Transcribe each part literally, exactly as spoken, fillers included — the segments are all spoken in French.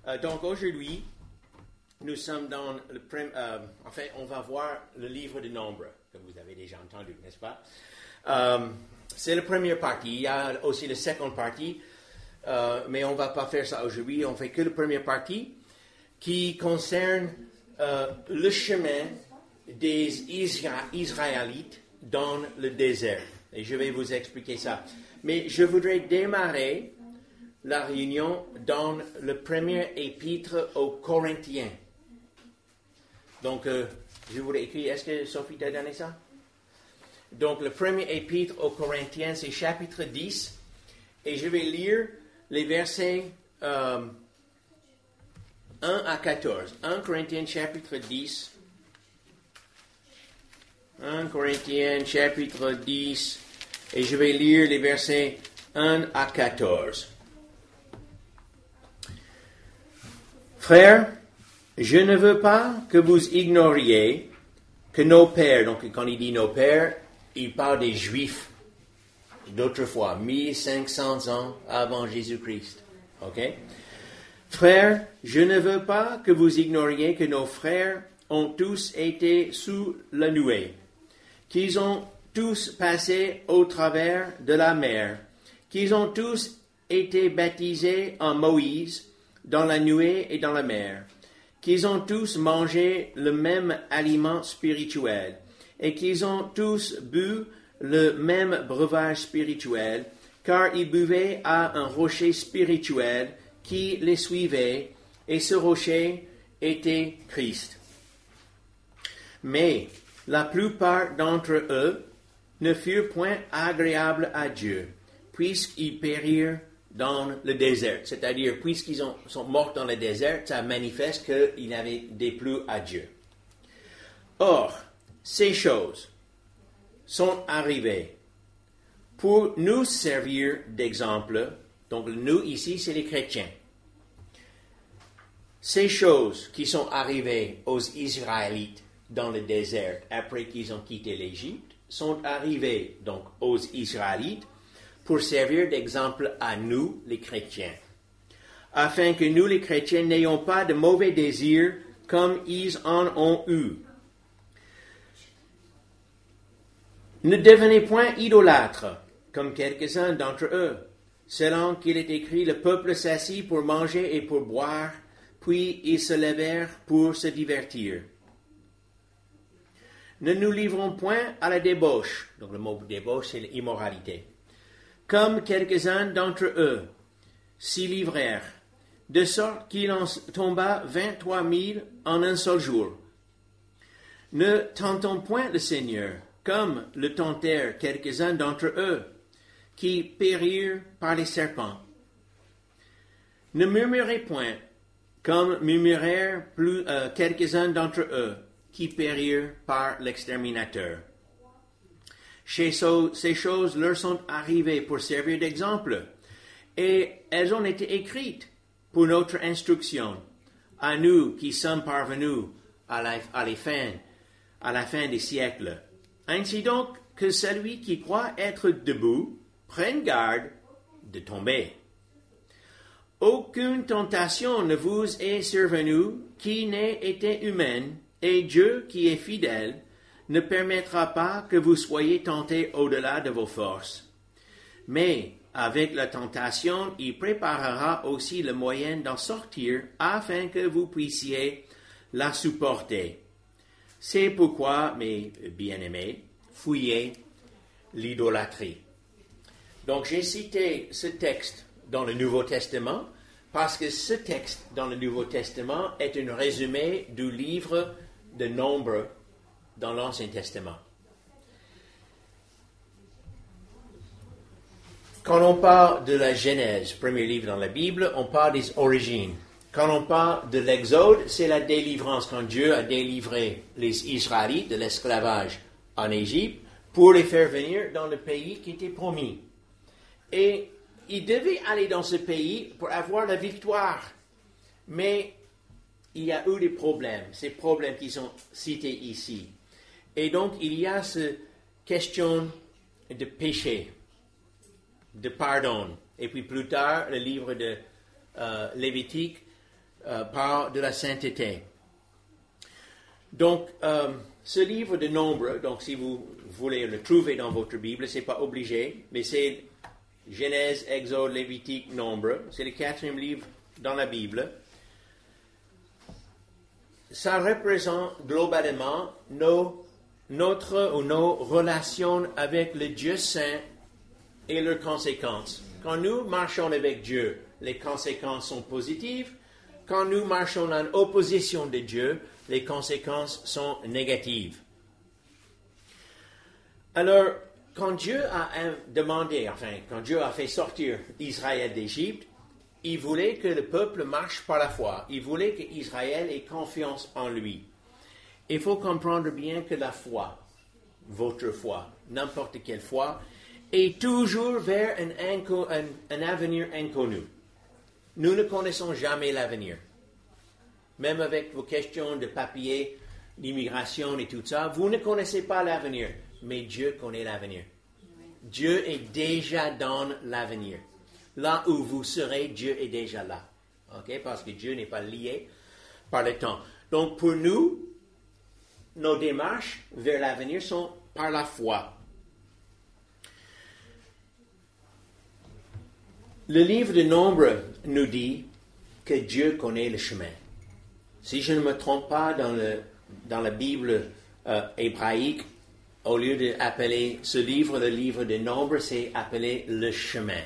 Euh, donc aujourd'hui, nous sommes dans le premier... Euh, en fait, on va voir le livre de Nombres, que vous avez déjà entendu, n'est-ce pas? Euh, c'est la première partie. Il y a aussi la seconde partie, euh, mais on ne va pas faire ça aujourd'hui. On fait que la première partie qui concerne euh, le chemin des Isra- Israélites dans le désert. Et je vais vous expliquer ça. Mais je voudrais démarrer la réunion dans le premier épître aux Corinthiens. Donc, euh, je voudrais écrire, est-ce que Sophie t'a donné ça? Donc, le premier épître aux Corinthiens, c'est chapitre dix. Et je vais lire les versets euh, un à quatorze. un Corinthiens, chapitre dix. un Corinthiens, chapitre dix. Et je vais lire les versets un à quatorze. Frères, je ne veux pas que vous ignoriez que nos pères, donc quand il dit nos pères, il parle des Juifs d'autrefois, mille cinq cents ans avant Jésus-Christ. Ok? Frères, je ne veux pas que vous ignoriez que nos frères ont tous été sous la nuée, qu'ils ont tous passé au travers de la mer, qu'ils ont tous été baptisés en Moïse, dans la nuée et dans la mer, qu'ils ont tous mangé le même aliment spirituel, et qu'ils ont tous bu le même breuvage spirituel, car ils buvaient à un rocher spirituel qui les suivait, et ce rocher était Christ. Mais la plupart d'entre eux ne furent point agréables à Dieu, puisqu'ils périrent dans le désert. C'est-à-dire, puisqu'ils ont, sont morts dans le désert, ça manifeste qu'ils n'avaient déplu à Dieu. Or, ces choses sont arrivées pour nous servir d'exemple. Donc, nous, ici, c'est les chrétiens. Ces choses qui sont arrivées aux Israélites dans le désert après qu'ils ont quitté l'Égypte sont arrivées donc aux Israélites pour servir d'exemple à nous, les chrétiens, afin que nous, les chrétiens, n'ayons pas de mauvais désirs comme ils en ont eu. Ne devenez point idolâtres, comme quelques-uns d'entre eux, selon qu'il est écrit, le peuple s'assit pour manger et pour boire, puis ils se levèrent pour se divertir. Ne nous livrons point à la débauche. Donc le mot débauche, c'est l'immoralité. Comme quelques-uns d'entre eux s'y livrèrent, de sorte qu'il en tomba vingt-trois mille en un seul jour. Ne tentons point le Seigneur, comme le tentèrent quelques-uns d'entre eux, qui périrent par les serpents. Ne murmurez point, comme murmurèrent plus, euh, quelques-uns d'entre eux, qui périrent par l'exterminateur. Ces choses leur sont arrivées pour servir d'exemple, et elles ont été écrites pour notre instruction, à nous qui sommes parvenus à la, à la fin, à la fin des siècles. Ainsi donc que celui qui croit être debout prenne garde de tomber. Aucune tentation ne vous est survenue qui n'ait été humaine, et Dieu qui est fidèle ne permettra pas que vous soyez tentés au-delà de vos forces. Mais avec la tentation, il préparera aussi le moyen d'en sortir afin que vous puissiez la supporter. C'est pourquoi, mes bien-aimés, fuyez l'idolâtrie. Donc j'ai cité ce texte dans le Nouveau Testament parce que ce texte dans le Nouveau Testament est un résumé du livre de Nombres dans l'Ancien Testament. Quand on parle de la Genèse, premier livre dans la Bible, on parle des origines. Quand on parle de l'Exode, c'est la délivrance, quand Dieu a délivré les Israélites de l'esclavage en Égypte pour les faire venir dans le pays qui était promis. Et ils devaient aller dans ce pays pour avoir la victoire. Mais il y a eu des problèmes, ces problèmes qui sont cités ici. Et donc, il y a cette question de péché, de pardon. Et puis plus tard, le livre de euh, Lévitique euh, parle de la sainteté. Donc, euh, ce livre de Nombres, donc si vous voulez le trouver dans votre Bible, c'est pas obligé, mais c'est Genèse, Exode, Lévitique, Nombres. C'est le quatrième livre dans la Bible. Ça représente globalement nos, notre ou nos relations avec le Dieu saint et leurs conséquences. Quand nous marchons avec Dieu, les conséquences sont positives. Quand nous marchons en opposition de Dieu, les conséquences sont négatives. Alors, quand Dieu a demandé, enfin, quand Dieu a fait sortir Israël d'Égypte, il voulait que le peuple marche par la foi. Il voulait qu'Israël ait confiance en lui. Il faut comprendre bien que la foi, votre foi, n'importe quelle foi, est toujours vers un, inco, un, un avenir inconnu. Nous ne connaissons jamais l'avenir. Même avec vos questions de papier, d'immigration et tout ça, vous ne connaissez pas l'avenir, mais Dieu connaît l'avenir. Dieu est déjà dans l'avenir. Là où vous serez, Dieu est déjà là. Okay? Parce que Dieu n'est pas lié par le temps. Donc pour nous, nos démarches vers l'avenir sont par la foi. Le livre de Nombres nous dit que Dieu connaît le chemin. Si je ne me trompe pas, dans, le, dans la Bible euh, hébraïque, au lieu d'appeler ce livre le livre de Nombres, c'est appelé le chemin.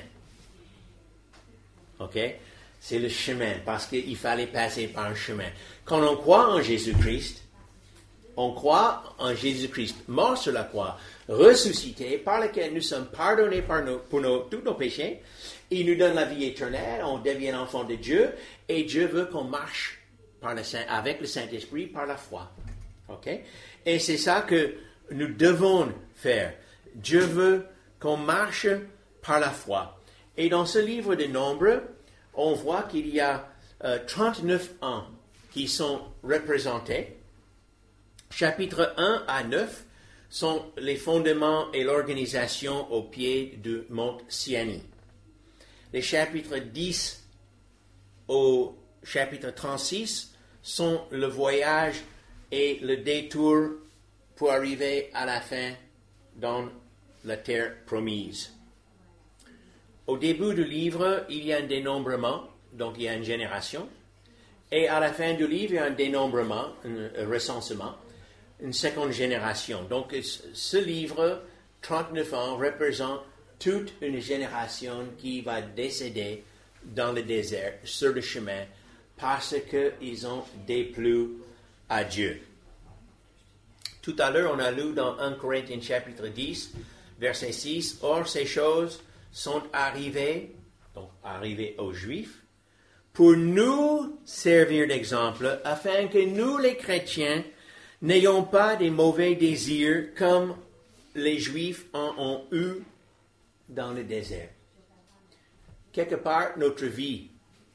OK? C'est le chemin, parce qu'il fallait passer par un chemin. Quand on croit en Jésus-Christ, on croit en Jésus-Christ, mort sur la croix, ressuscité, par lequel nous sommes pardonnés par nos, pour nos, tous nos péchés. Il nous donne la vie éternelle, on devient enfant de Dieu, et Dieu veut qu'on marche par le Saint, avec le Saint-Esprit par la foi. OK? Et c'est ça que nous devons faire. Dieu veut qu'on marche par la foi. Et dans ce livre de Nombres, on voit qu'il y a euh, trente-neuf ans qui sont représentés. Chapitres un à neuf sont les fondements et l'organisation au pied du mont Siani. Les chapitres dix au chapitre trente-six sont le voyage et le détour pour arriver à la fin dans la terre promise. Au début du livre, il y a un dénombrement, donc il y a une génération, et à la fin du livre, il y a un dénombrement, un recensement, une seconde génération. Donc ce livre, trente-neuf ans, représente toute une génération qui va décéder dans le désert, sur le chemin, parce qu'ils ont déplu à Dieu. Tout à l'heure, on a lu dans un Corinthiens chapitre dix, verset six, « Or, ces choses sont arrivées, donc arrivées aux Juifs, pour nous servir d'exemple, afin que nous, les chrétiens, n'ayons pas des mauvais désirs comme les Juifs en ont eu dans le désert. » Quelque part, notre vie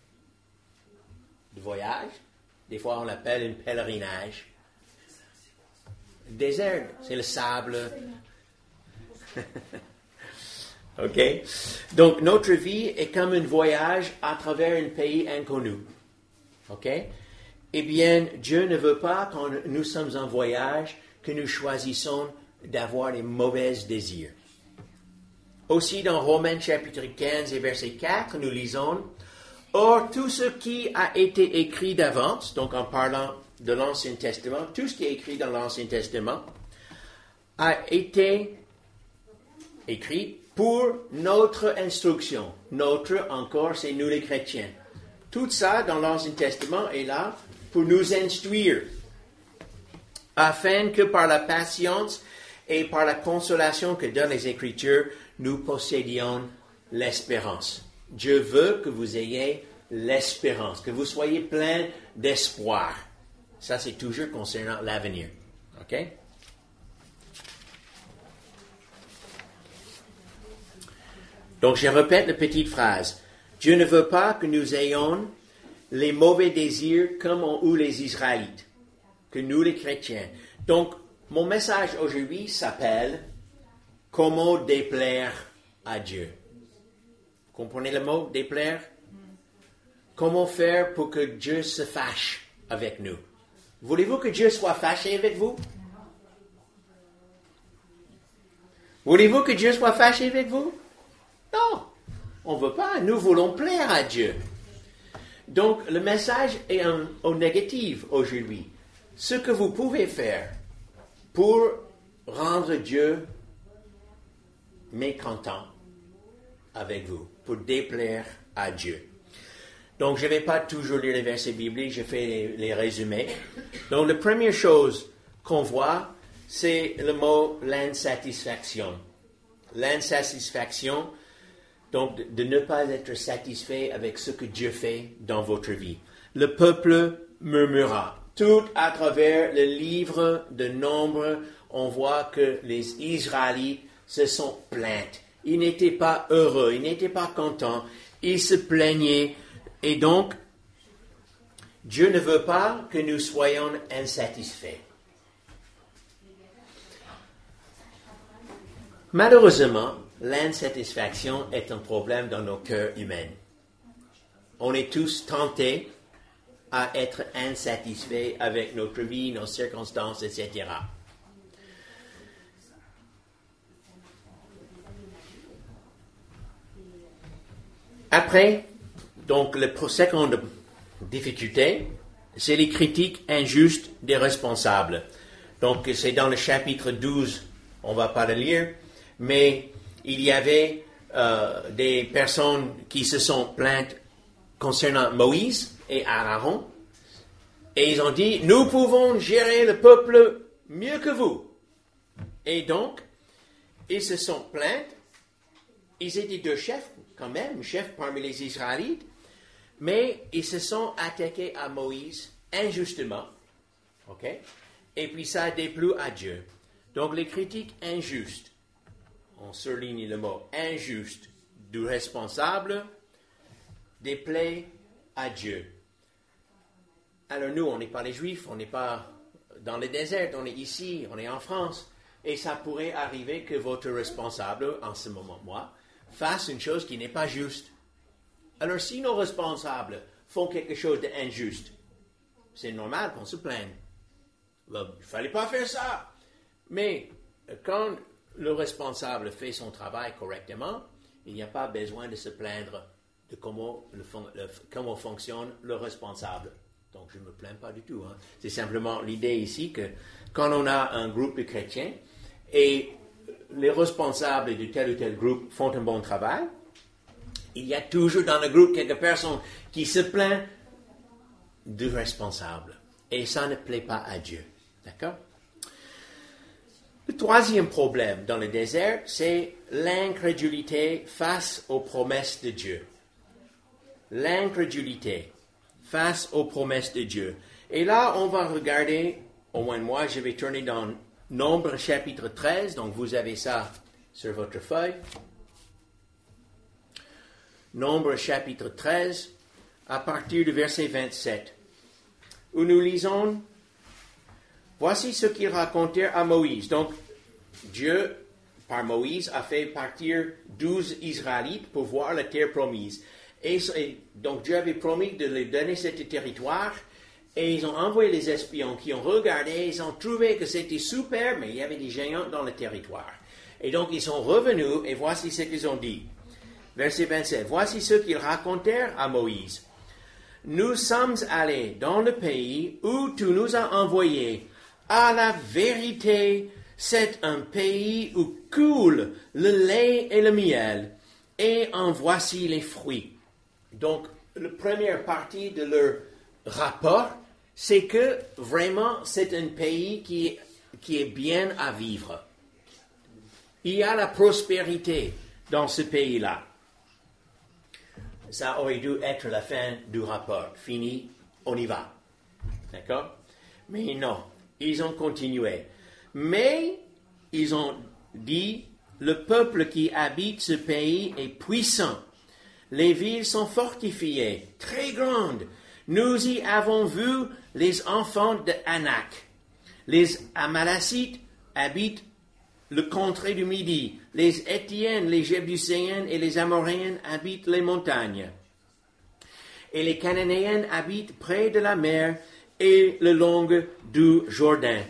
de voyage, des fois on l'appelle un pèlerinage. Le désert, c'est le sable. OK? Donc, notre vie est comme un voyage à travers un pays inconnu. OK? Eh bien, Dieu ne veut pas, quand nous sommes en voyage, que nous choisissons d'avoir les mauvais désirs. Aussi, dans Romains chapitre quinze et verset quatre, nous lisons « Or, tout ce qui a été écrit d'avance, donc en parlant de l'Ancien Testament, tout ce qui est écrit dans l'Ancien Testament, a été écrit pour notre instruction. Notre, encore, c'est nous les chrétiens. Tout ça dans l'Ancien Testament est là pour nous instruire, afin que par la patience et par la consolation que donnent les Écritures, nous possédions l'espérance. Dieu veut que vous ayez l'espérance, que vous soyez plein d'espoir. Ça, c'est toujours concernant l'avenir. OK? Donc, je répète la petite phrase. Dieu ne veut pas que nous ayons les mauvais désirs comme ont eu les Israélites, que nous les chrétiens. Donc, mon message aujourd'hui s'appelle « Comment déplaire à Dieu ». Vous comprenez le mot « déplaire » ? comment faire pour que Dieu se fâche avec nous? Voulez-vous que Dieu soit fâché avec vous? Voulez-vous que Dieu soit fâché avec vous? Non, on ne veut pas. Nous voulons plaire à Dieu. Donc, le message est en, au négatif aujourd'hui. Ce que vous pouvez faire pour rendre Dieu mécontent avec vous, pour déplaire à Dieu. Donc, je ne vais pas toujours lire les versets bibliques, je fais les, les résumés. Donc, la première chose qu'on voit, c'est le mot l'insatisfaction. L'insatisfaction, donc de, de ne pas être satisfait avec ce que Dieu fait dans votre vie. Le peuple murmura. Tout à travers le livre de Nombres, on voit que les Israélites se sont plaints. Ils n'étaient pas heureux, ils n'étaient pas contents, ils se plaignaient. Et donc, Dieu ne veut pas que nous soyons insatisfaits. Malheureusement, l'insatisfaction est un problème dans nos cœurs humains. On est tous tentés à être insatisfaits avec notre vie, nos circonstances, et cetera. Après, donc, la seconde difficulté, c'est les critiques injustes des responsables. Donc, c'est dans le chapitre douze, on ne va pas le lire, mais il y avait euh, des personnes qui se sont plaintes concernant Moïse et Aaron, et ils ont dit, nous pouvons gérer le peuple mieux que vous. Et donc, ils se sont plaints, ils étaient deux chefs, quand même, chefs parmi les Israélites, mais ils se sont attaqués à Moïse injustement, ok? Et puis ça a déplu à Dieu. Donc les critiques injustes, on surligne le mot injuste du responsable, déplaît à Dieu. Alors nous, on n'est pas les Juifs, on n'est pas dans le désert, on est ici, on est en France, et ça pourrait arriver que votre responsable, en ce moment, moi, fasse une chose qui n'est pas juste. Alors si nos responsables font quelque chose d'injuste, c'est normal qu'on se plaigne. Il ne fallait pas faire ça. Mais quand le responsable fait son travail correctement, il n'y a pas besoin de se plaindre de comment, le, le, comment fonctionne le responsable. Donc je ne me plains pas du tout. Hein. C'est simplement l'idée ici que quand on a un groupe de chrétiens et les responsables de tel ou tel groupe font un bon travail, il y a toujours dans le groupe quelques personnes qui se plaignent du responsable. Et ça ne plaît pas à Dieu. D'accord? Le troisième problème dans le désert, c'est l'incrédulité face aux promesses de Dieu. L'incrédulité face aux promesses de Dieu. Et là, on va regarder, au moins moi, je vais tourner dans Nombre chapitre treize, donc vous avez ça sur votre feuille. Nombre chapitre treize, à partir du verset vingt-sept, où nous lisons, « Voici ce qu'ils racontèrent à Moïse. » Donc, Dieu, par Moïse, a fait partir douze Israélites pour voir la terre promise. Et, et donc, Dieu avait promis de leur donner ce territoire, et ils ont envoyé les espions qui ont regardé, ils ont trouvé que c'était super, mais il y avait des géants dans le territoire. Et donc, ils sont revenus, et voici ce qu'ils ont dit. Verset vingt-sept, « Voici ce qu'ils racontèrent à Moïse. Nous sommes allés dans le pays où tu nous as envoyés. À la vérité, c'est un pays où coule le lait et le miel, et en voici les fruits. » Donc, la première partie de leur rapport, c'est que vraiment c'est un pays qui, qui est bien à vivre. Il y a la prospérité dans ce pays-là. Ça aurait dû être la fin du rapport. Fini, on y va. D'accord? Mais non, ils ont continué. Mais ils ont dit, le peuple qui habite ce pays est puissant. Les villes sont fortifiées, très grandes. Nous y avons vu les enfants de Anak. Les Amalacites habitent le contrée du Midi. Les Étiennes, les Jébuséens et les Amoréens habitent les montagnes. et les Cananéens habitent près de la mer et le long du Jourdain.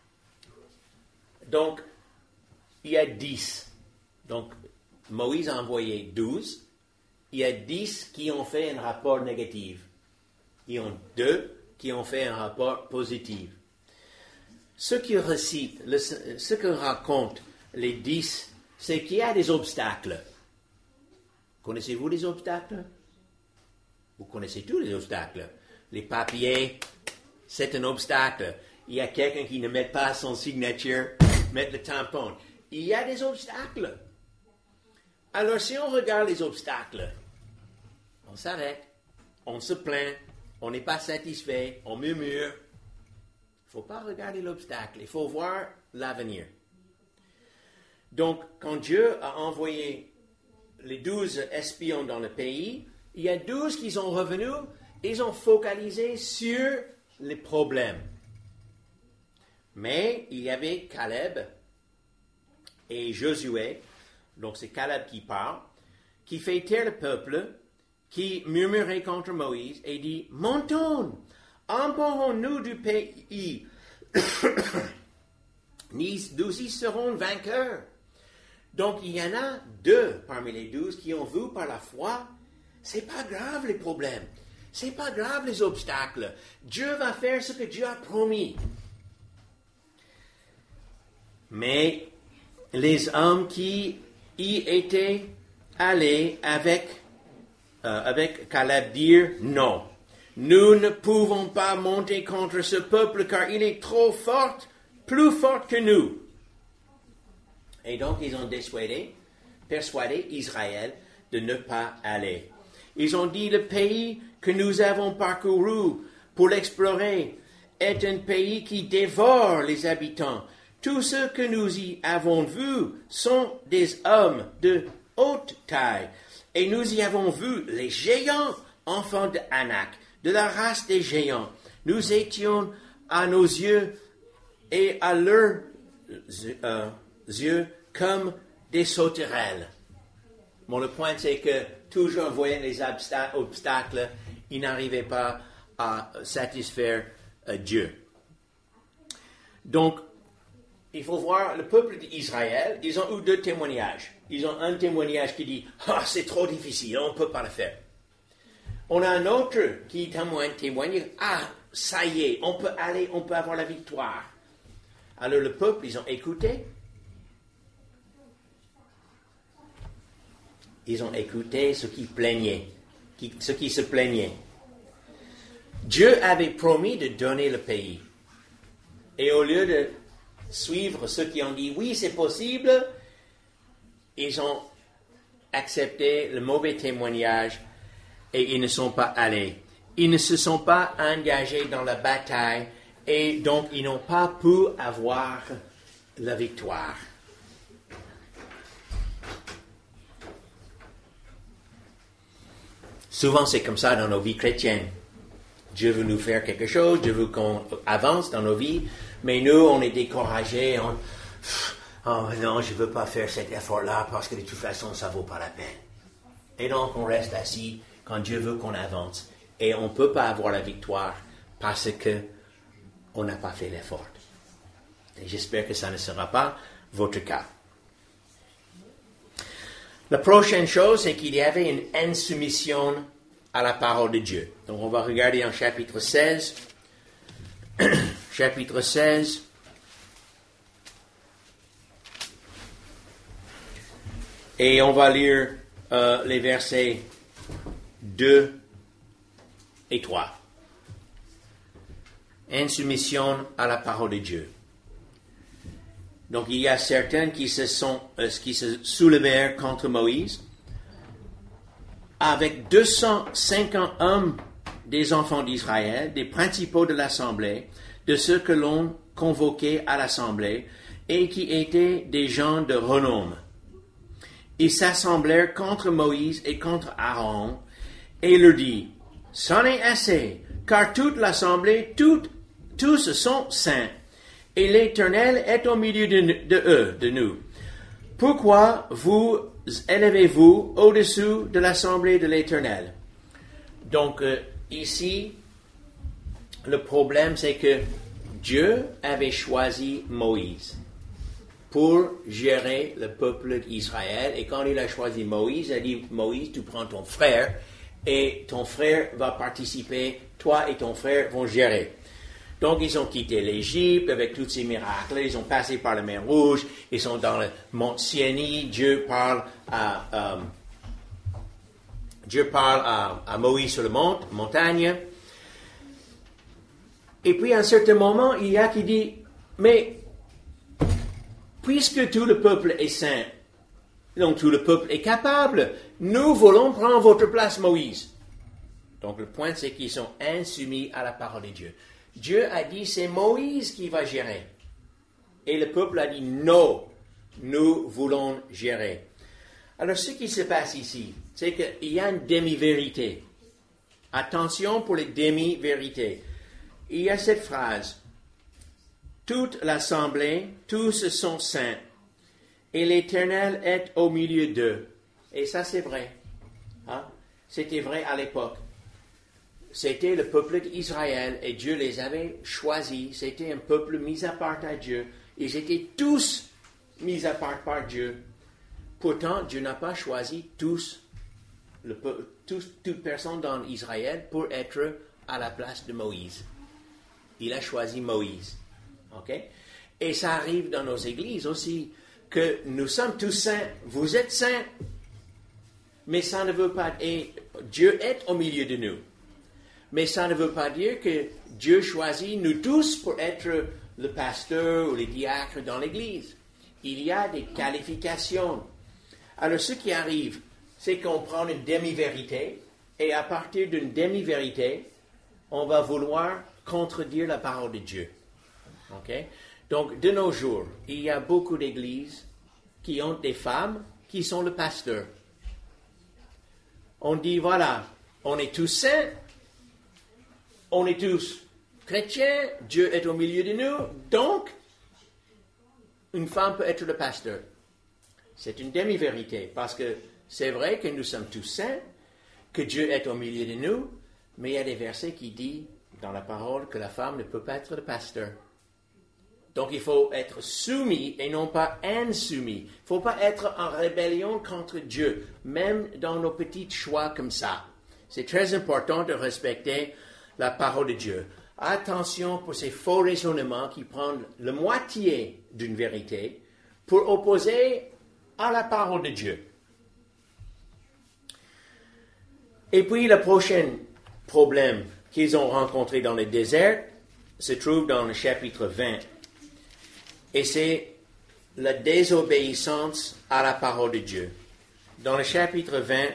Donc, il y a dix. Donc, Moïse a envoyé douze. Il y a dix qui ont fait un rapport négatif. Il y en a deux qui ont fait un rapport positif. Ce qui récite, le, ce que racontent les dix, c'est qu'il y a des obstacles. Connaissez-vous les obstacles? Vous connaissez tous les obstacles. Les papiers, c'est un obstacle. Il y a quelqu'un qui ne met pas son signature, met le tampon. Il y a des obstacles. Alors, si on regarde les obstacles, on s'arrête, on se plaint, on n'est pas satisfait, on murmure. Il ne faut pas regarder l'obstacle, il faut voir l'avenir. Donc, quand Dieu a envoyé les douze espions dans le pays, il y a douze qui sont revenus, ils ont focalisé sur les problèmes. Mais il y avait Caleb et Josué, donc c'est Caleb qui parle, qui fait taire le peuple, qui murmurait contre Moïse et dit, « Montons, emportons-nous du pays, nous y serons vainqueurs. » Donc il y en a deux parmi les douze qui ont vu par la foi, c'est pas grave les problèmes, c'est pas grave les obstacles, Dieu va faire ce que Dieu a promis. Mais les hommes qui y étaient allés avec, euh, avec Caleb dirent non. Nous ne pouvons pas monter contre ce peuple car il est trop fort, plus fort que nous. Et donc ils ont dissuadé, persuadé Israël de ne pas aller. Ils ont dit le pays que nous avons parcouru pour l'explorer est un pays qui dévore les habitants. Tous ceux que nous y avons vus sont des hommes de haute taille. Et nous y avons vu les géants, enfants d'Anak, de la race des géants. Nous étions à nos yeux et à leurs euh, yeux comme des sauterelles. Bon, le point, c'est que toujours voyant les obsta- obstacles, ils n'arrivaient pas à satisfaire euh, Dieu. Donc, il faut voir le peuple d'Israël, ils ont eu deux témoignages. Ils ont un témoignage qui dit « Ah, c'est trop difficile, on ne peut pas le faire. » On a un autre qui témoigne, témoigne « Ah, ça y est, on peut aller, on peut avoir la victoire. » Alors le peuple, ils ont écouté. Ils ont écouté ce qui plaignait, qui, ce qui se plaignait. Dieu avait promis de donner le pays. Et au lieu de suivre ceux qui ont dit « Oui, c'est possible », ils ont accepté le mauvais témoignage et ils ne sont pas allés. Ils ne se sont pas engagés dans la bataille et donc ils n'ont pas pu avoir la victoire. Souvent, c'est comme ça dans nos vies chrétiennes. Dieu veut nous faire quelque chose, Dieu veut qu'on avance dans nos vies, mais nous, on est découragés, on... Oh non, je ne veux pas faire cet effort-là parce que de toute façon, ça ne vaut pas la peine. Et donc, on reste assis quand Dieu veut qu'on avance. Et on ne peut pas avoir la victoire parce qu'on n'a pas fait l'effort. Et j'espère que ça ne sera pas votre cas. La prochaine chose, c'est qu'il y avait une insoumission à la parole de Dieu. Donc, on va regarder en chapitre seize. chapitre seize. Et on va lire euh, les versets deux et trois. Insoumission à la parole de Dieu. Donc il y a certains qui se sont, euh, qui se soulevèrent contre Moïse, avec deux cent cinquante hommes des enfants d'Israël, des principaux de l'assemblée, de ceux que l'on convoquait à l'assemblée, et qui étaient des gens de renom. Ils s'assemblèrent contre Moïse et contre Aaron, et leur dit, « C'en est assez, car toute l'assemblée, toutes, tous sont saints, et l'Éternel est au milieu de, de eux, de nous. Pourquoi vous élevez-vous au-dessous de l'assemblée de l'Éternel? Donc, euh, ici, le problème, c'est que Dieu avait choisi Moïse pour gérer le peuple d'Israël. Et quand il a choisi Moïse, il a dit, Moïse, tu prends ton frère et ton frère va participer, toi et ton frère vont gérer. Donc, ils ont quitté l'Égypte avec tous ces miracles. Ils ont passé par la mer Rouge. Ils sont dans le mont Sinaï. Dieu parle à, euh, Dieu parle à, à Moïse sur la mont, montagne. Et puis, à un certain moment, il y a qui dit, mais puisque tout le peuple est saint, donc tout le peuple est capable, nous voulons prendre votre place, Moïse. Donc, le point, c'est qu'ils sont insoumis à la parole de Dieu. Dieu a dit, c'est Moïse qui va gérer. Et le peuple a dit, non, nous voulons gérer. Alors, ce qui se passe ici, c'est qu'il y a une demi-vérité. Attention pour les demi-vérités. Il y a cette phrase, toute l'assemblée, tous sont saints, et l'Éternel est au milieu d'eux. Et ça, c'est vrai. Hein? C'était vrai à l'époque. C'était le peuple d'Israël et Dieu les avait choisis. C'était un peuple mis à part à Dieu. Ils étaient tous mis à part par Dieu. Pourtant, Dieu n'a pas choisi tous, le, tous, toute personne dans Israël pour être à la place de Moïse. Il a choisi Moïse. Okay? Et ça arrive dans nos églises aussi, que nous sommes tous saints. Vous êtes saints. Mais ça ne veut pas... Et Dieu est au milieu de nous. Mais ça ne veut pas dire que Dieu choisit nous tous pour être le pasteur ou les diacres dans l'Église. Il y a des qualifications. Alors, ce qui arrive, c'est qu'on prend une demi-vérité, et à partir d'une demi-vérité, on va vouloir contredire la parole de Dieu. Okay? Donc, de nos jours, il y a beaucoup d'églises qui ont des femmes qui sont le pasteur. On dit, voilà, on est tous saints, on est tous chrétiens, Dieu est au milieu de nous, donc une femme peut être le pasteur. C'est une demi-vérité, parce que c'est vrai que nous sommes tous saints, que Dieu est au milieu de nous, mais il y a des versets qui disent dans la parole que la femme ne peut pas être le pasteur. Donc il faut être soumis et non pas insoumis. Il ne faut pas être en rébellion contre Dieu, même dans nos petits choix comme ça. C'est très important de respecter la parole de Dieu. Attention pour ces faux raisonnements qui prennent la moitié d'une vérité pour opposer à la parole de Dieu. Et puis le prochain problème qu'ils ont rencontré dans le désert se trouve dans le chapitre vingt. Et c'est la désobéissance à la parole de Dieu. Dans le chapitre vingt,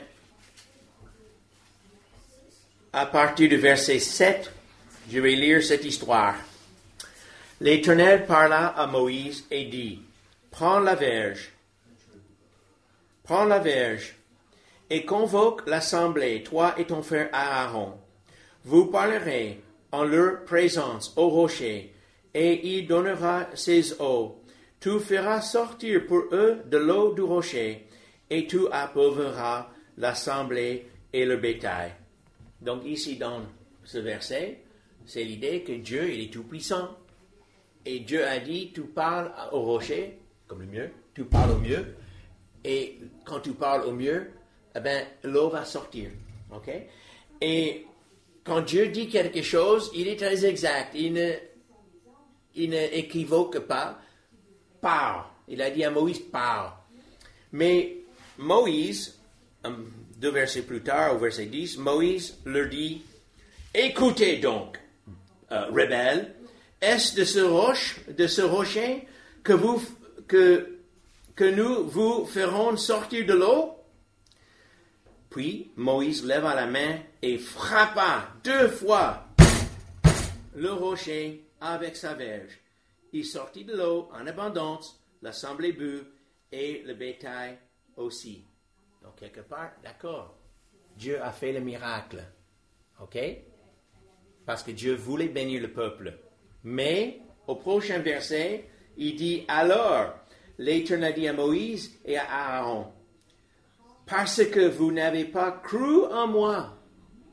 à partir du verset sept, je vais lire cette histoire. L'Éternel parla à Moïse et dit, « Prends la verge, prends la verge, et convoque l'assemblée, toi et ton frère Aaron. Vous parlerez en leur présence au rocher, et il donnera ses eaux. Tu feras sortir pour eux de l'eau du rocher, et tu appauvriras l'assemblée et le bétail. » Donc ici, dans ce verset, c'est l'idée que Dieu, il est tout-puissant. Et Dieu a dit, tu parles au rocher, comme le mieux, tu parles au mieux, et quand tu parles au mieux, eh ben, l'eau va sortir. Ok? Et quand Dieu dit quelque chose, il est très exact. Il ne, il ne équivoque pas. Parle. Il a dit à Moïse, parle. Mais Moïse, deux versets plus tard, au verset dix, Moïse leur dit, écoutez donc, euh, rebelles, est-ce de ce roche, de ce rocher que vous, que, que nous vous ferons sortir de l'eau? Puis Moïse leva la main et frappa deux fois le rocher avec sa verge. Il sortit de l'eau en abondance, l'assemblée but et le bétail aussi. Donc quelque part, d'accord, Dieu a fait le miracle, ok? Parce que Dieu voulait bénir le peuple. Mais au prochain verset, il dit, alors l'Éternel dit à Moïse et à Aaron, parce que vous n'avez pas cru en moi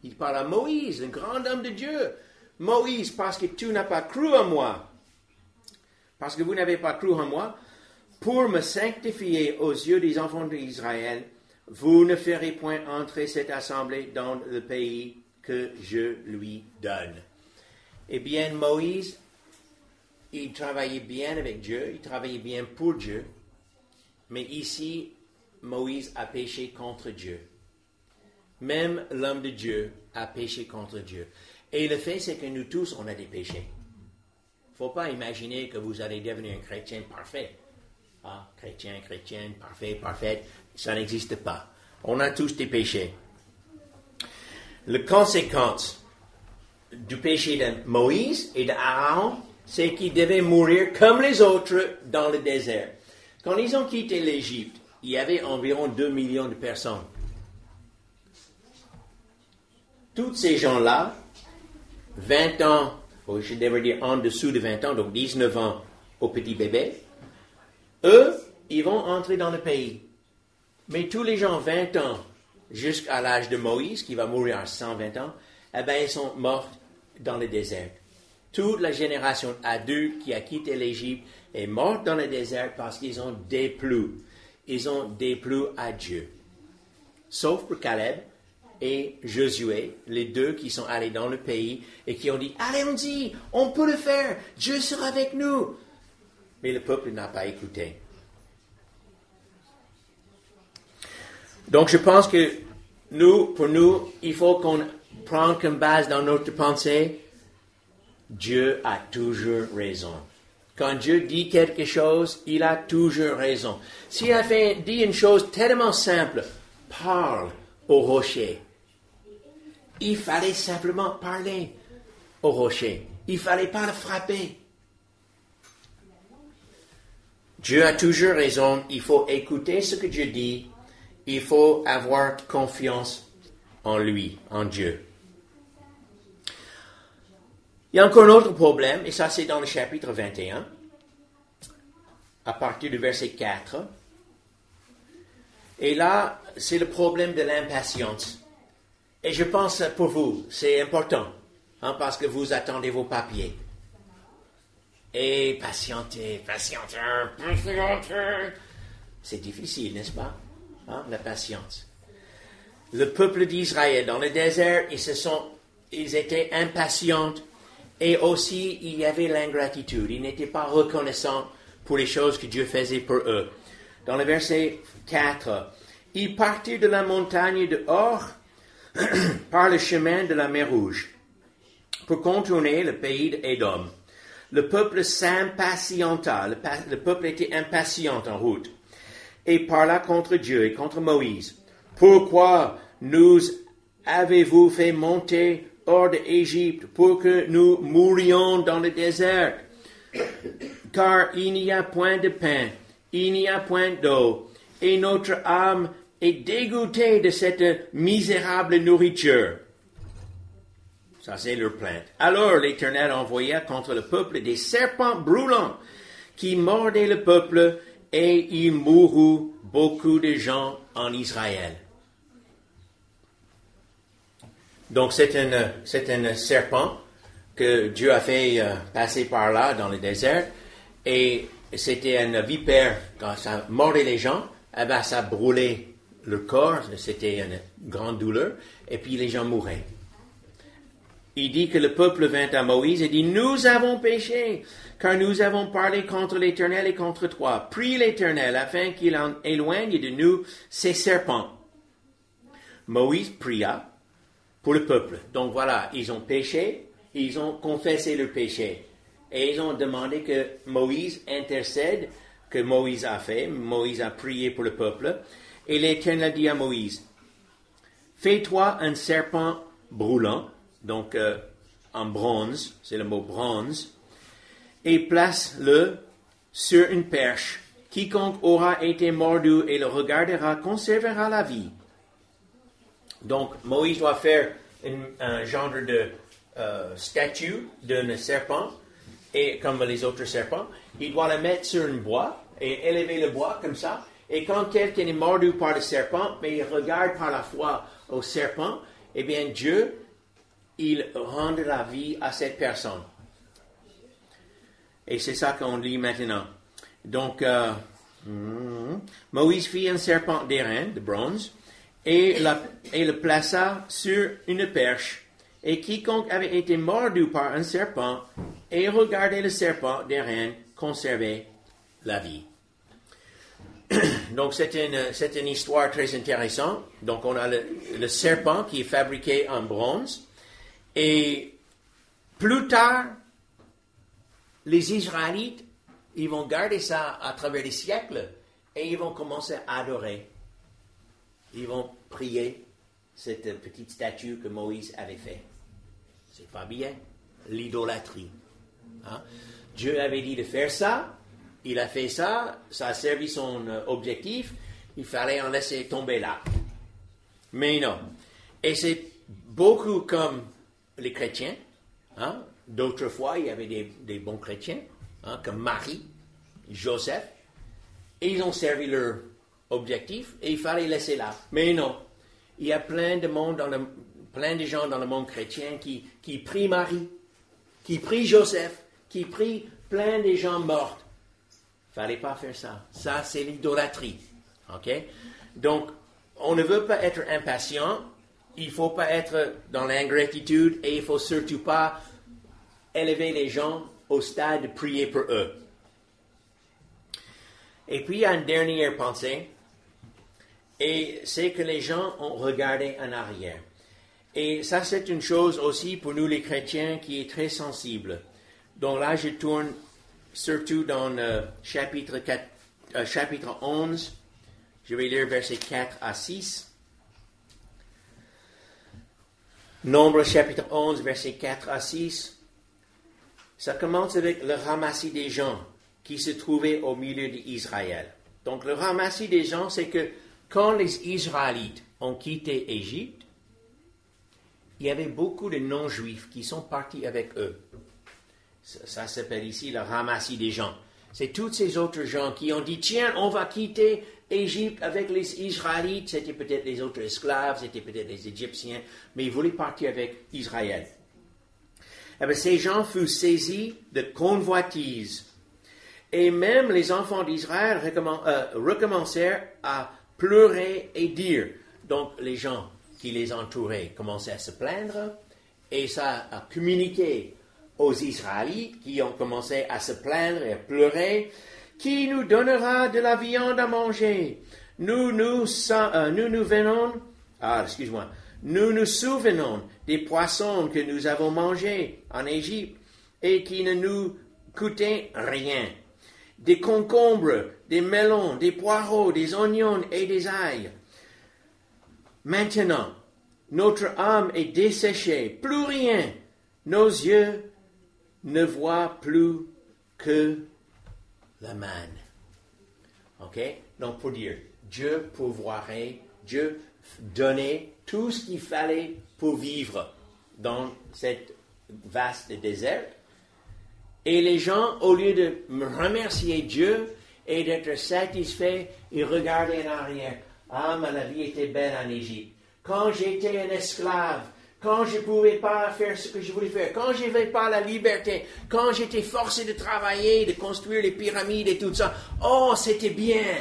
Il parle à Moïse, un grand homme de Dieu. Moïse, parce que tu n'as pas cru en moi, parce que vous n'avez pas cru en moi, pour me sanctifier aux yeux des enfants d'Israël, vous ne ferez point entrer cette assemblée dans le pays que je lui donne. Eh bien, Moïse, il travaillait bien avec Dieu, il travaillait bien pour Dieu, mais ici, Moïse a péché contre Dieu. Même l'homme de Dieu a péché contre Dieu. Et le fait, c'est que nous tous, on a des péchés. Il ne faut pas imaginer que vous allez devenir un chrétien parfait. Ah, chrétien, chrétienne, parfait, parfaite, ça n'existe pas. On a tous des péchés. La conséquence du péché de Moïse et d'Aaron, c'est qu'ils devaient mourir comme les autres dans le désert. Quand ils ont quitté l'Égypte, il y avait environ deux millions de personnes. Tous ces gens-là, vingt ans, ou je devrais dire en dessous de vingt ans, donc dix-neuf ans au petit bébé, eux, ils vont entrer dans le pays. Mais tous les gens vingt ans, jusqu'à l'âge de Moïse, qui va mourir à cent vingt ans, eh bien, ils sont morts dans le désert. Toute la génération adulte qui a quitté l'Égypte est morte dans le désert parce qu'ils ont déplu. Ils ont déplu à Dieu. Sauf pour Caleb et Josué, les deux qui sont allés dans le pays et qui ont dit « Allez-y, on peut le faire, Dieu sera avec nous ». Mais le peuple n'a pas écouté. Donc je pense que nous, pour nous, il faut qu'on prenne comme base dans notre pensée, Dieu a toujours raison. Quand Dieu dit quelque chose, il a toujours raison. S'il a fait, dit une chose tellement simple, parle au rocher. Il fallait simplement parler au rocher. Il ne fallait pas le frapper. Dieu a toujours raison. Il faut écouter ce que Dieu dit. Il faut avoir confiance en lui, en Dieu. Il y a encore un autre problème, et ça c'est dans le chapitre vingt et un, à partir du verset quatre. Et là, c'est le problème de l'impatience. Et je pense pour vous, c'est important, hein, parce que vous attendez vos papiers. Et patientez, patientez, patientez. C'est difficile, n'est-ce pas? Hein, la patience. Le peuple d'Israël, dans le désert, ils, se sont, ils étaient impatients. Et aussi, il y avait l'ingratitude. Ils n'étaient pas reconnaissants pour les choses que Dieu faisait pour eux. Dans le verset quatre, « Ils partirent de la montagne de Hor par le chemin de la mer Rouge pour contourner le pays d'Édom. Le peuple s'impatienta, le, pa- le peuple était impatient en route, et parla contre Dieu et contre Moïse. « Pourquoi nous avez-vous fait monter hors d'Égypte pour que nous mourions dans le désert? Car il n'y a point de pain, il n'y a point d'eau, et notre âme est dégoûtée de cette misérable nourriture. » Ça, c'est leur plainte. Alors l'Éternel envoya contre le peuple des serpents brûlants qui mordaient le peuple, et il mourut beaucoup de gens en Israël. Donc, c'est un, c'est un serpent que Dieu a fait euh, passer par là dans le désert. Et c'était une vipère. Quand ça mordait les gens, eh ben, ça brûlait le corps. C'était une grande douleur. Et puis, les gens mouraient. Il dit que le peuple vint à Moïse et dit, « Nous avons péché, car nous avons parlé contre l'Éternel et contre toi. Prie l'Éternel afin qu'il en éloigne de nous ces serpents. » Moïse pria pour le peuple. Donc voilà, ils ont péché, ils ont confessé leur péché. Et ils ont demandé que Moïse intercède, que Moïse a fait. Moïse a prié pour le peuple. Et l'Éternel dit à Moïse, « Fais-toi un serpent brûlant, donc euh, en bronze, c'est le mot bronze, et place-le sur une perche. Quiconque aura été mordu et le regardera conservera la vie. » Donc, Moïse doit faire une, un genre de euh, statue d'un serpent, et comme les autres serpents, il doit le mettre sur une bois, et élever le bois comme ça, et quand quelqu'un est mordu par le serpent, mais il regarde par la foi au serpent, eh bien Dieu, il rend la vie à cette personne. Et c'est ça qu'on lit maintenant. Donc, euh, mm, Moïse fit un serpent d'airain, de bronze, et, la, et le plaça sur une perche. Et quiconque avait été mordu par un serpent et regardait le serpent d'airain conservait la vie. Donc, c'est une, c'est une histoire très intéressante. Donc, on a le, le serpent qui est fabriqué en bronze. Et plus tard, les Israélites, ils vont garder ça à travers les siècles et ils vont commencer à adorer. Ils vont prier cette petite statue que Moïse avait faite. C'est pas bien, l'idolâtrie. Hein? Dieu avait dit de faire ça, il a fait ça, ça a servi son euh, objectif, il fallait en laisser tomber là. Mais non. Et c'est beaucoup comme les chrétiens. Hein? D'autres fois, il y avait des, des bons chrétiens, hein, comme Marie, Joseph, et ils ont servi leur objectif et il fallait laisser là. Mais non, il y a plein de monde dans le, plein de gens dans le monde chrétien qui, qui prient Marie, qui prient Joseph, qui prient plein de gens morts. Il ne fallait pas faire ça. Ça, c'est l'idolâtrie. OK? Donc, on ne veut pas être impatient, il ne faut pas être dans l'ingratitude et il ne faut surtout pas élever les gens au stade de prier pour eux. Et puis, il y a une dernière pensée, et c'est que les gens ont regardé en arrière. Et ça, c'est une chose aussi pour nous les chrétiens qui est très sensible. Donc là, je tourne surtout dans euh, chapitre, quatre, euh, chapitre onze. Je vais lire versets quatre à six. Nombre chapitre onze, versets quatre à six. Ça commence avec le ramassis des gens qui se trouvaient au milieu d'Israël. Donc le ramassis des gens, c'est que quand les Israélites ont quitté Égypte, il y avait beaucoup de non-juifs qui sont partis avec eux. Ça, ça s'appelle ici le ramassis des gens. C'est tous ces autres gens qui ont dit, tiens, on va quitter Égypte avec les Israélites. C'était peut-être les autres esclaves, c'était peut-être les Égyptiens, mais ils voulaient partir avec Israël. Eh bien, ces gens furent saisis de convoitise. Et même les enfants d'Israël euh, recommencèrent à pleurer et dire. Donc, les gens qui les entouraient commençaient à se plaindre, et ça a communiqué aux Israélites qui ont commencé à se plaindre et à pleurer. Qui nous donnera de la viande à manger? Nous nous, euh, nous, nous venons, ah, excuse-moi, nous nous souvenons des poissons que nous avons mangés en Égypte et qui ne nous coûtaient rien. Des concombres, des melons, des poireaux, des oignons et des ails. Maintenant, notre âme est desséchée, plus rien. Nos yeux ne voient plus que la manne. OK? Donc, pour dire, Dieu pourvoirait, Dieu donnait tout ce qu'il fallait pour vivre dans cette vaste désert. Et les gens, au lieu de remercier Dieu et d'être satisfaits, ils regardaient en arrière. Ah, mais la vie était belle en Égypte. Quand j'étais un esclave, quand je ne pouvais pas faire ce que je voulais faire, quand je n'avais pas la liberté, quand j'étais forcé de travailler, de construire les pyramides et tout ça, oh, c'était bien.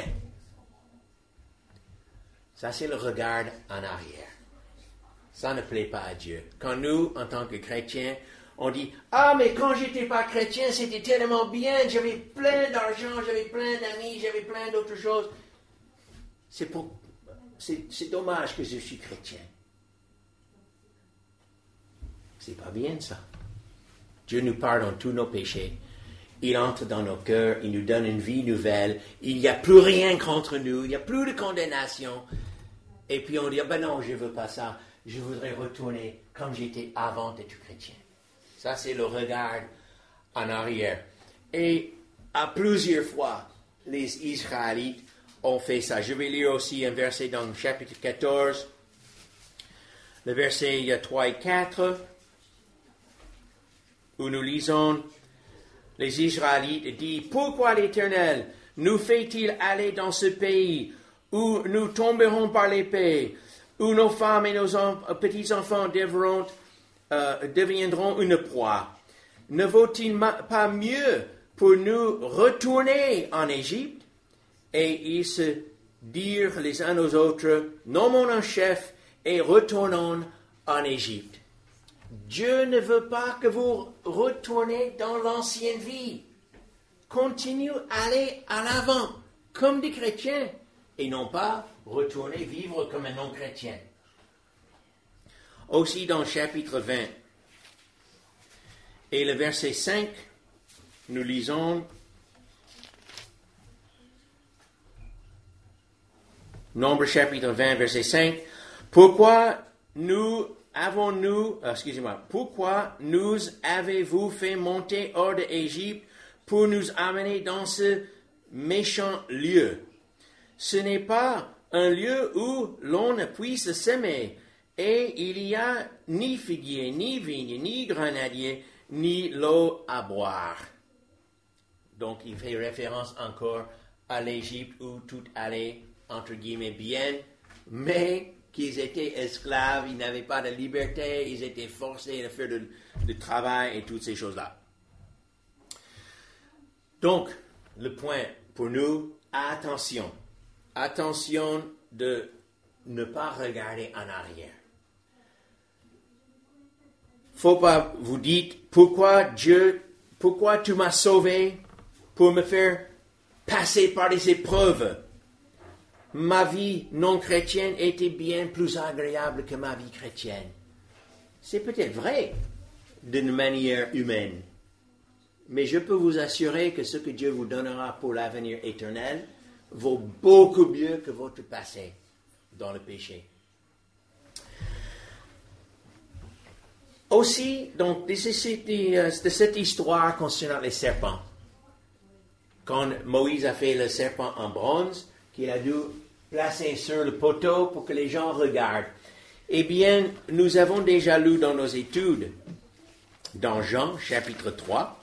Ça, c'est le regard en arrière. Ça ne plaît pas à Dieu. Quand nous, en tant que chrétiens, on dit, ah, mais quand j'étais pas chrétien, c'était tellement bien, j'avais plein d'argent, j'avais plein d'amis, j'avais plein d'autres choses. C'est, pour, c'est, c'est dommage que je suis chrétien. C'est pas bien ça. Dieu nous pardonne tous nos péchés. Il entre dans nos cœurs, il nous donne une vie nouvelle. Il n'y a plus rien contre nous, il n'y a plus de condamnation. Et puis on dit, ah ben non, je ne veux pas ça. Je voudrais retourner comme j'étais avant d'être chrétien. Ça, c'est le regard en arrière. Et à plusieurs fois, les Israélites ont fait ça. Je vais lire aussi un verset dans le chapitre quatorze, le verset trois et quatre, où nous lisons, les Israélites disent, « Pourquoi l'Éternel nous fait-il aller dans ce pays où nous tomberons par l'épée? où nos femmes et nos en- petits-enfants devront, euh, deviendront une proie. Ne vaut-il ma- pas mieux pour nous retourner en Égypte? Et ils se dirent les uns aux autres, nommons un chef et retournons en Égypte. Dieu ne veut pas que vous retournez dans l'ancienne vie. Continuez à aller à l'avant, comme des chrétiens, et non pas retourner vivre comme un non-chrétien. Aussi dans le chapitre vingt, et le verset cinq, nous lisons Nombre chapitre vingt, verset cinq. Pourquoi nous avons-nous, excusez-moi, pourquoi nous avez-vous fait monter hors de Égypte pour nous amener dans ce méchant lieu? Ce n'est pas un lieu où l'on ne puisse semer, et il n'y a ni figuier, ni vigne, ni grenadier, ni l'eau à boire. Donc il fait référence encore à l'Égypte où tout allait entre guillemets bien, mais qu'ils étaient esclaves, ils n'avaient pas de liberté, ils étaient forcés de faire du travail et toutes ces choses-là. Donc, le point pour nous, attention. Attention de ne pas regarder en arrière. Faut pas vous dire, pourquoi Dieu, pourquoi tu m'as sauvé pour me faire passer par des épreuves? Ma vie non chrétienne était bien plus agréable que ma vie chrétienne. C'est peut-être vrai d'une manière humaine, mais je peux vous assurer que ce que Dieu vous donnera pour l'avenir éternel vaut beaucoup mieux que votre passé dans le péché. Aussi, donc, de cette histoire concernant les serpents, quand Moïse a fait le serpent en bronze, qu'il a dû placer sur le poteau pour que les gens regardent. Eh bien, nous avons déjà lu dans nos études, dans Jean, chapitre trois,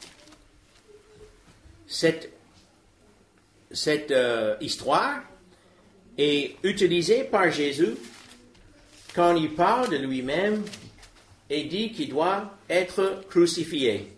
cette, cette euh, histoire est utilisée par Jésus quand il parle de lui-même et dit qu'il doit être crucifié.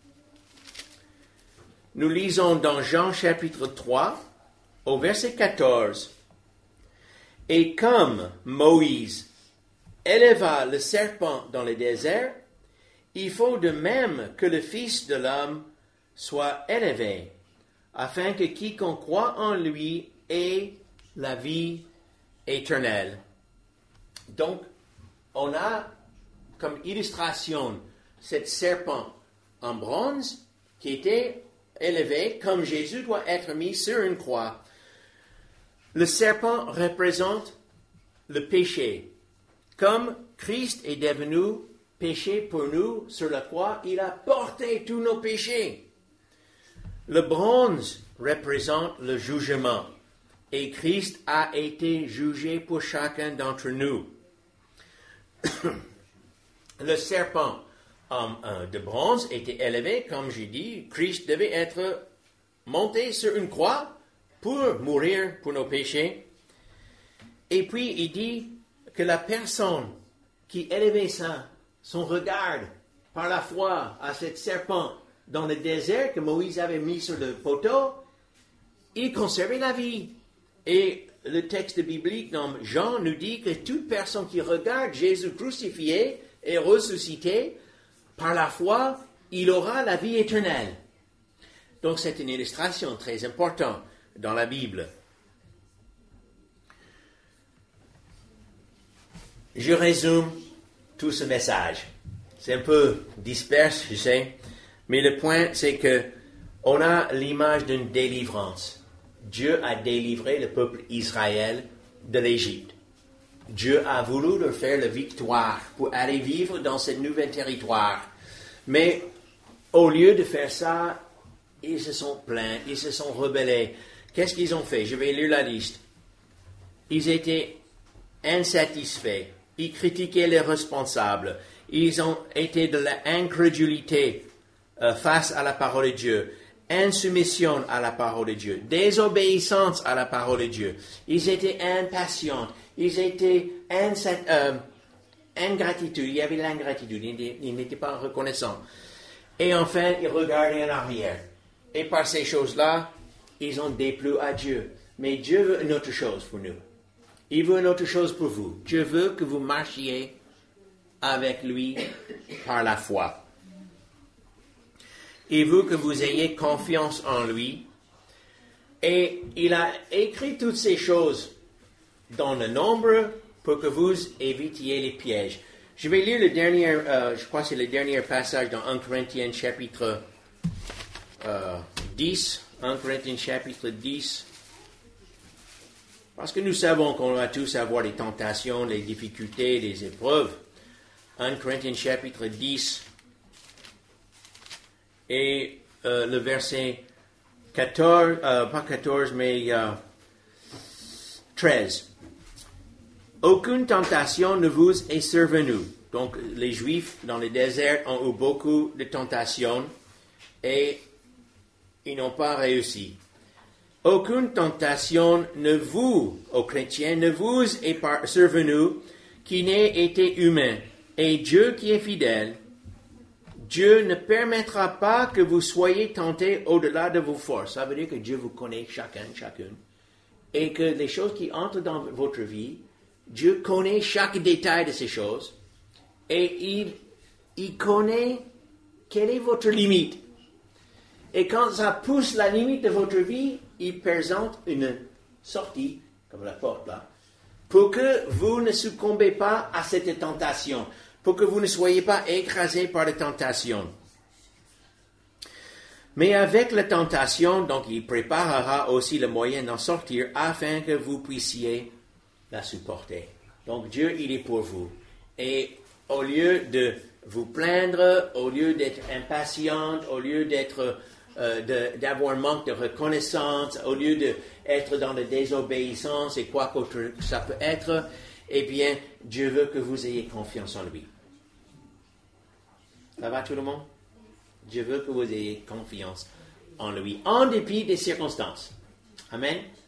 Nous lisons dans Jean, chapitre trois, au verset quatorze. Et comme Moïse éleva le serpent dans le désert, il faut de même que le Fils de l'homme soit élevé, afin que quiconque croit en lui ait la vie éternelle. Donc, on a comme illustration cet serpent en bronze qui était élevé comme Jésus doit être mis sur une croix. Le serpent représente le péché. Comme Christ est devenu péché pour nous sur la croix, il a porté tous nos péchés. Le bronze représente le jugement, et Christ a été jugé pour chacun d'entre nous. Le serpent um, uh, de bronze était élevé, comme j'ai dit, Christ devait être monté sur une croix pour mourir pour nos péchés. Et puis il dit que la personne qui élevait ça, son regard par la foi à cet serpent dans le désert que Moïse avait mis sur le poteau, il conservait la vie. Et le texte biblique dans Jean nous dit que toute personne qui regarde Jésus crucifié et ressuscité, par la foi, il aura la vie éternelle. Donc c'est une illustration très importante dans la Bible. Je résume tout ce message. C'est un peu disperse, je sais, mais le point c'est que on a l'image d'une délivrance. Dieu a délivré le peuple Israël de l'Égypte. Dieu a voulu leur faire la victoire pour aller vivre dans ce nouvel territoire. Mais au lieu de faire ça, ils se sont plaints, ils se sont rebellés. Qu'est-ce qu'ils ont fait? Je vais lire la liste. Ils étaient insatisfaits. Ils critiquaient les responsables. Ils ont été de l'incrédulité euh, face à la parole de Dieu. Insoumission à la parole de Dieu. Désobéissance à la parole de Dieu. Ils étaient impatients. Ils étaient insa- euh, ingratitude, il y avait l'ingratitude, il, il n'était pas reconnaissant. Et enfin, ils regardaient en arrière. Et par ces choses-là, ils ont déplu à Dieu. Mais Dieu veut une autre chose pour nous. Il veut une autre chose pour vous. Dieu veut que vous marchiez avec lui par la foi. Il veut que vous ayez confiance en lui. Et il a écrit toutes ces choses dans le nombre pour que vous évitiez les pièges. Je vais lire le dernier, euh, je crois que c'est le dernier passage dans un Corinthiens chapitre euh, dix. un Corinthiens chapitre dix. Parce que nous savons qu'on va tous avoir des tentations, les difficultés, les épreuves. un Corinthiens chapitre dix. Et euh, le verset quatorze, euh, pas quatorze, mais euh, treize. Aucune tentation ne vous est survenue. Donc, les Juifs dans le désert ont eu beaucoup de tentations et ils n'ont pas réussi. Aucune tentation ne vous, aux chrétiens, ne vous est par- survenue qui n'ait été humain. Et Dieu qui est fidèle, Dieu ne permettra pas que vous soyez tentés au-delà de vos forces. Ça veut dire que Dieu vous connaît chacun, chacune. Et que les choses qui entrent dans votre vie, Dieu connaît chaque détail de ces choses. Et il, il connaît quelle est votre limite. Et quand ça pousse la limite de votre vie, il présente une sortie, comme la porte là, pour que vous ne succombez pas à cette tentation, pour que vous ne soyez pas écrasés par la tentation. Mais avec la tentation, donc il préparera aussi le moyen d'en sortir afin que vous puissiez la supporter. Donc Dieu, il est pour vous. Et au lieu de vous plaindre, au lieu d'être impatiente, au lieu d'être, euh, de, d'avoir un manque de reconnaissance, au lieu d'être dans la désobéissance et quoi que ça peut être, eh bien, Dieu veut que vous ayez confiance en lui. Ça va tout le monde? Dieu veut que vous ayez confiance en lui, en dépit des circonstances. Amen.